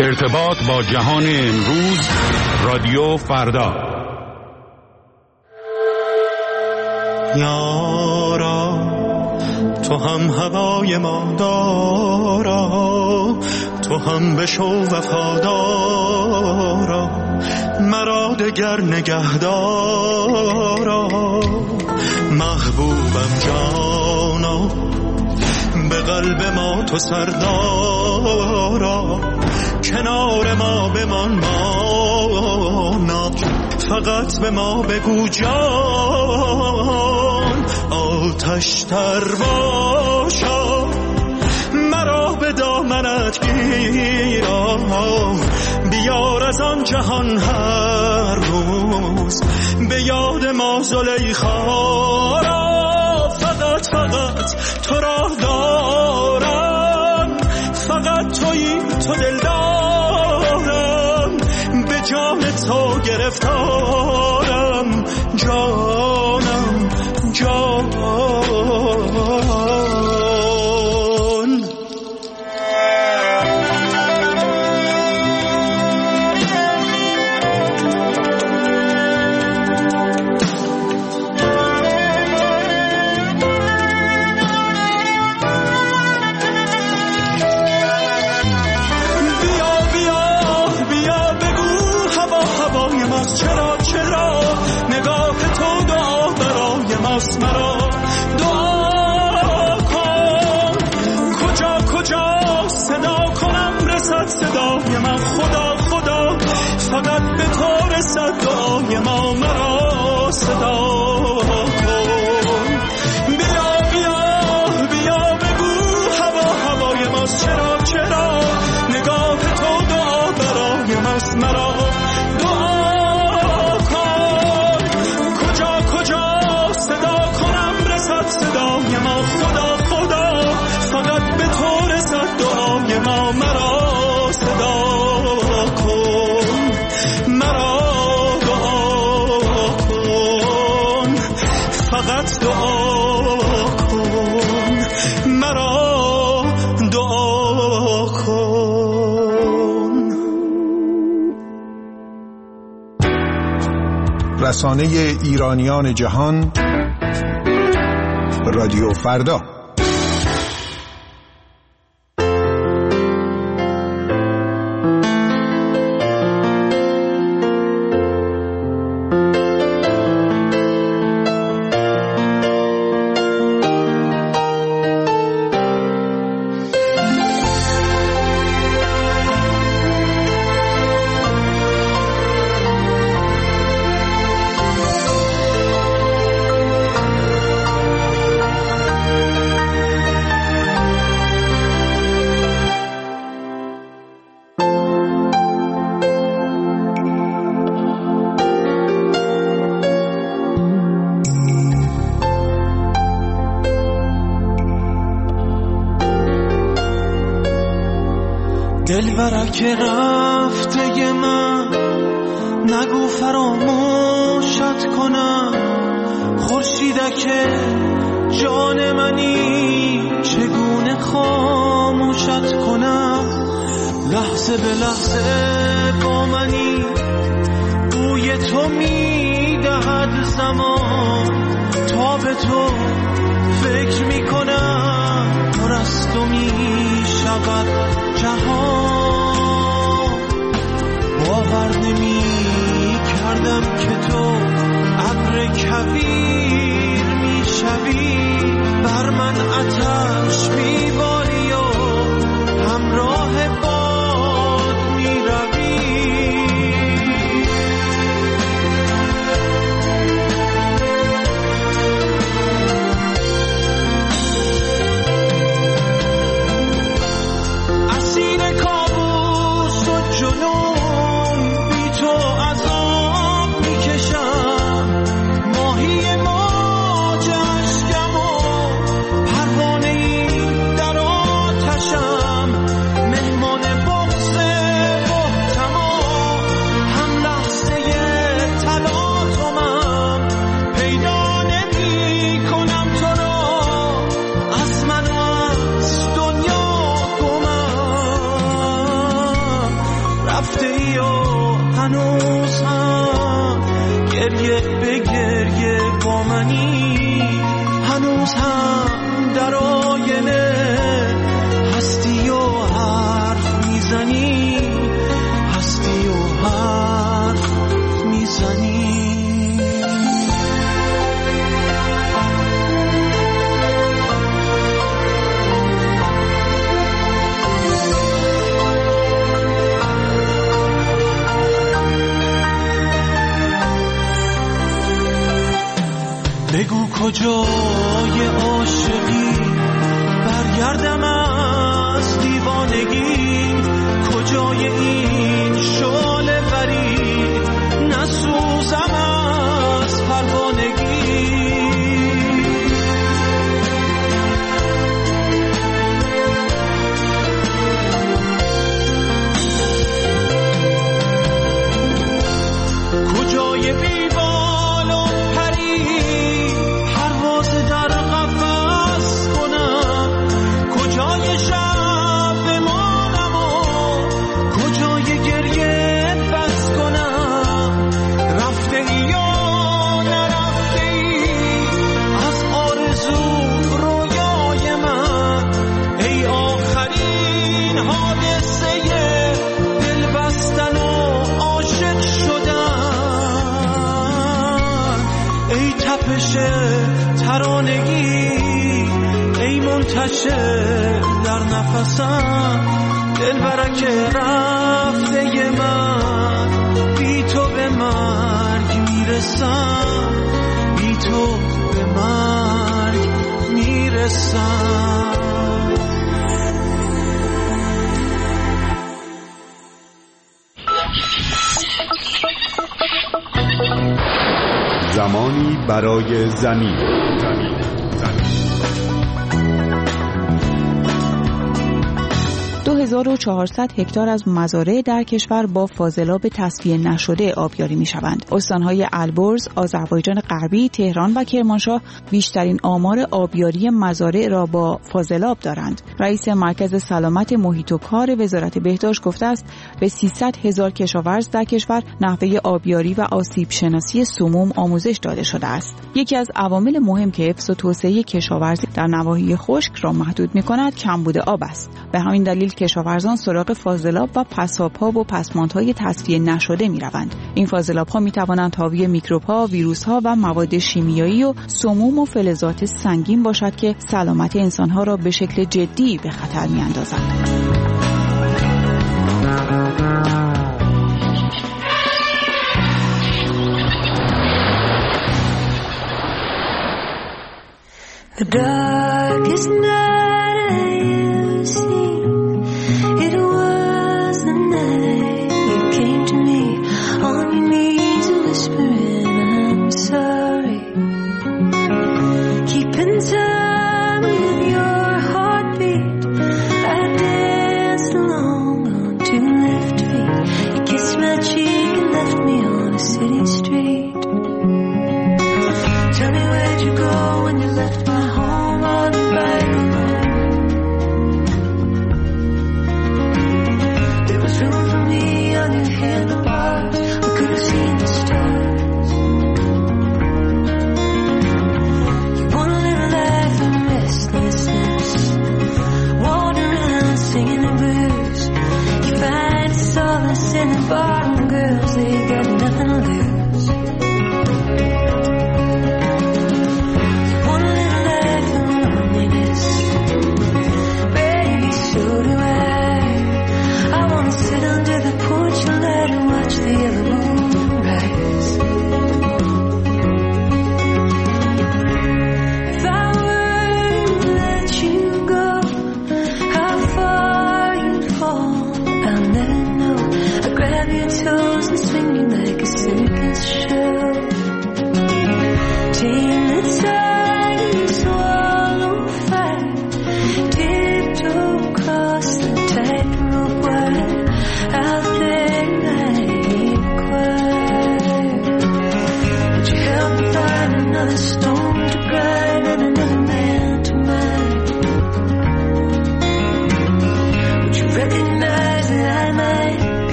ارتباط با جهان امروز، رادیو فردا. یارا تو هم هوای ما دارا، تو هم بشو وفادارا، مرا دگر نگهدارا. محبوبم جانا، به قلب ما تو سردارا، کنار ما بمان مانا، فقط به ما بگو جان آتش تر باشا، مرا به دامنت گیرا، بیار از آن جهان هر روز به یاد ما زلیخا را. فقط تو را دارم، فقط تویی تو دل دارم، به جان تو گرفتارم، جانم جان. مرا دعا کن، کجا صدا کنم رسد صدای من، خدا فقط به تو رسد دعای ما، مرا صدا کن. بیا بگو هوای ماست، چرا نگاه تو دعا برای ماست، مرا صدای ما، خدا فقط به تو رسد دعای ما، مرا صدا کن، مرا دعا کن، فقط دعا کن، مرا دعا کن. رسانه ایرانیان جهان، رادیو فردا. دلبرک رفته من نگو فراموشت کنم، خورشیدک جان منی چگونه خاموشت کنم، لحظه به لحظه با منی بوی تو میدهد زمان، تا به تو فکر میکنم پر از تو میشود جهان. باور نمی کردم که تو ابر کویر میشوی، بر من آتش میباری و همراه باد میروی. هنوز هم گریه به گریه با منی، هنوز هم در آینه هستی و حرف میزنی، هستی و حرف میزنی. بگو کجای عاشقی، برگردم از دیوانگی، کجای این شعله برید، نسوزم از پروانگی. کجای بیبال و پری، پرواز در قفس کنم، کجای شب بمانم و کجای گریه بس کنم. رفته ای یا نرفته ای از آرزو رویای من، ای آخرین حادثه دل بستن و عاشق شدن، ای تپش ترانگی، ای منتشر در نفسم، دلبرک رفته من، بی تو به مرگ میرسم، بی تو به مرگ میرسم. زمانی برای زمین. 2400 هکتار از مزارع در کشور با فاضلاب تصفیه نشده آبیاری می‌شوند. استان‌های البرز، آذربایجان غربی، تهران و کرمانشاه بیشترین آمار آبیاری مزارع را با فاضلاب دارند. رئیس مرکز سلامت محیط و کار وزارت بهداشت گفته است به 300,000 کشاورز در کشور نحوه آبیاری و آسیب شناسی سموم آموزش داده شده است. یکی از عوامل مهم که حفظ و توسعه کشاورزی در نواحی خشک را محدود می‌کند کمبود آب است. به همین دلیل کشاورزان سراغ فاضلاب و پساب‌ها و پسماندهای تصفیه نشده می‌روند. این فاضلاب‌ها می‌توانند حاوی میکروب‌ها، ویروس‌ها و مواد شیمیایی و سموم و فلزات سنگین باشد که سلامت انسان‌ها را به شکل جدی به خطر می‌اندازند. The darkest night I have seen, it was the night you came to me on your knees whispering I'm sorry, keeping time with your heartbeat. I danced along on two left feet. You kissed my cheek and left me on a city street. Tell me where'd you go when you left my home?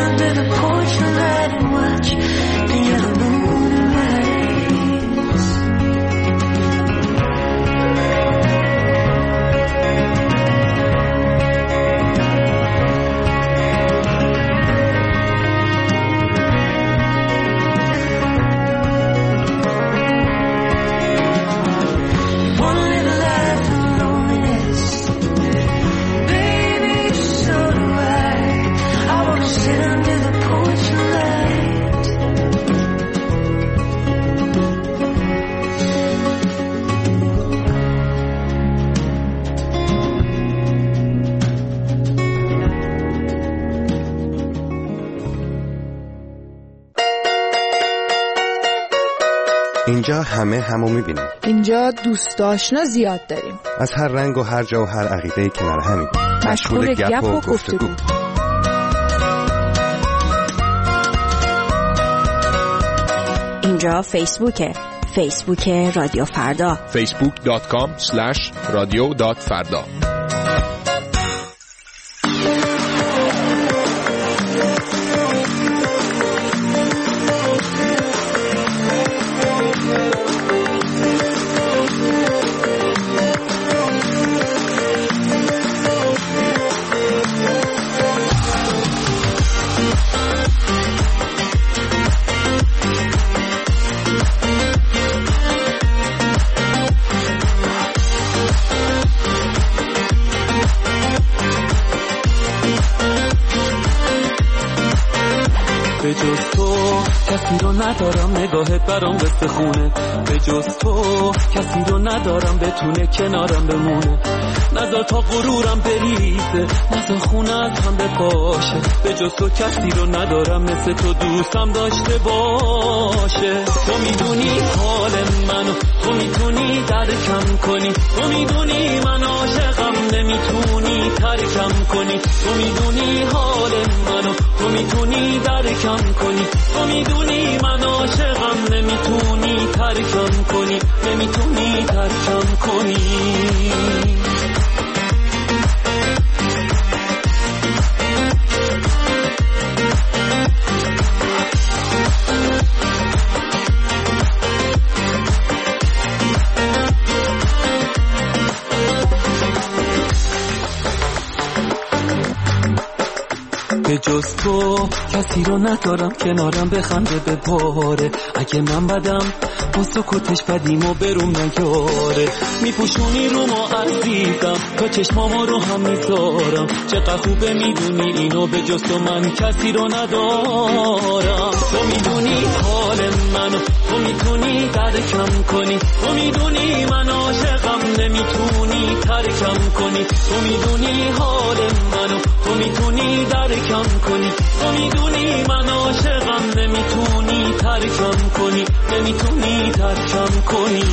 under the porch and let it watch the yellow moon rise. One little life of loneliness, baby, so do I wanna sit under the porch and light. اینجا همه همو میبینیم. اینجا دوست آشنا زیاد داریم. از هر رنگ و هر جا و هر عقیده‌ای کنار همیم. مشغول گپ و گفتگو. اینجا فیسبوک رادیو فردا. facebook.com/radio.farda. به جز تو کسی رو ندارم، نگاهت برام قصه خونه. به جز تو کسی رو ندارم، بتونه کنارم بمونه. نذار تا غرورم بریزه، نذار خونه از هم بپاشه. به جز تو کسی رو ندارم، مثل تو دوستم داشته باشه. تو میدونی حال منو، تو میتونی درکم کنی. تو میدونی من عاشقم، نمیتونی ترکم کنی. تو میدونی حال منو، تو میتونی درکم کنی. تو میدونی من عاشقم، نمیتونی ترکم کنی. نمیتونی ترکم کنی. به جز تو کسی رو ندارم، کنارم بخنده بپاره. اگه من بدم با سکوتش بدیمو بروم نگاره. میپوشونی رو ما عزیزم، تا چشمامو رو هم میذارم. چقدر خوبه میدونی اینو، به جز تو من کسی رو ندارم. تو میدونی حال منو، تو میتونی درکم کنی. تو میدونی من عاشقم، نمیتونی ترکم کنی. تو میدونی حال منو، تو میتونی درکم کنی. تو میدونی من عاشقم، نمیتونی ترکم کنی. نمیتونی ترکم کنی.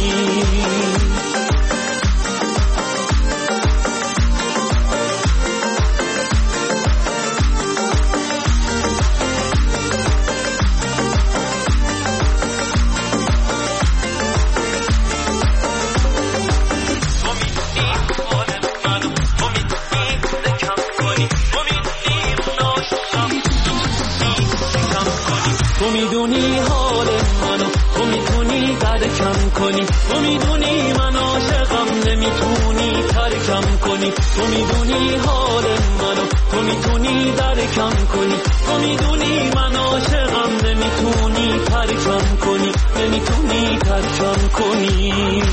تو میدونی حال منو، تو میتونی درکم کنی. تو میدونی من عاشقم، نمیتونی ترکم کنی. تو میدونی حال منو، تو میتونی درکم کنی. تو میدونی من عاشقم، نمیتونی ترکم کنی. نمیتونی ترکم کنی.